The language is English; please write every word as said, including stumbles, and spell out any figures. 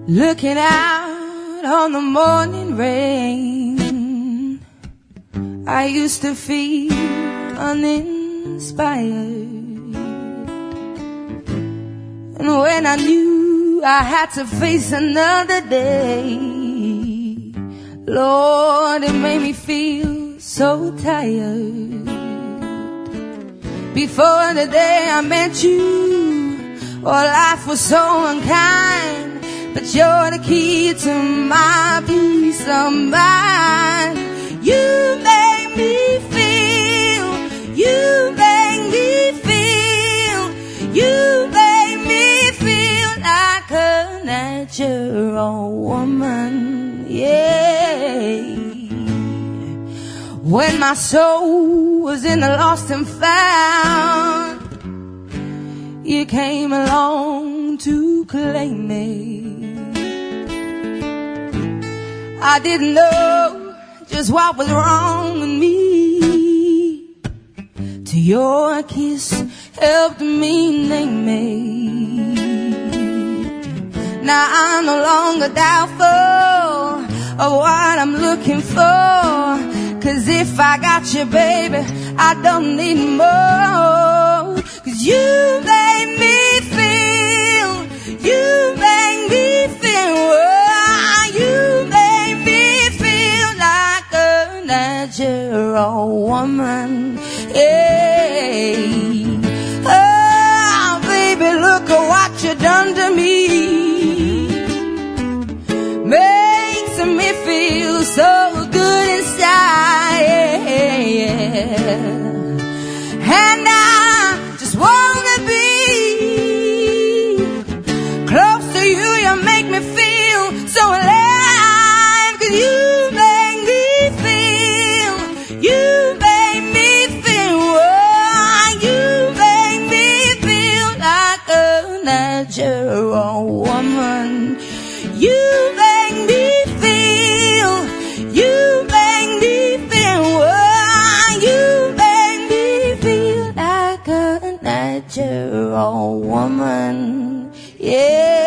Looking out on the morning rain, I used to feel uninspired. And when I knew I had to face another day, Lord, it made me feel so tired. Before the day I met you, well, life was so unkind. But you're the key to my peace of mind. You make me feel, you make me feel, you make me feel like a natural woman, yeah. When my soul was in the lost and found, you came along to claim me. I didn't know just what was wrong with me, till your kiss helped me name me. Now I'm no longer doubtful of what I'm looking for, 'cause if I got you, baby, I don't need more. 'Cause you made me feel, you made me feel, oh, you made me feel like a natural woman, yeah. Oh, baby, look at what you done to me. Makes me feel so good inside, yeah. And I just wanna be close to you. You make me feel so alive, 'cause you make me feel, you make me feel, oh, you make me feel like a natural woman. You make me feel, you make me feel, oh, you make me feel like a natural woman, yeah.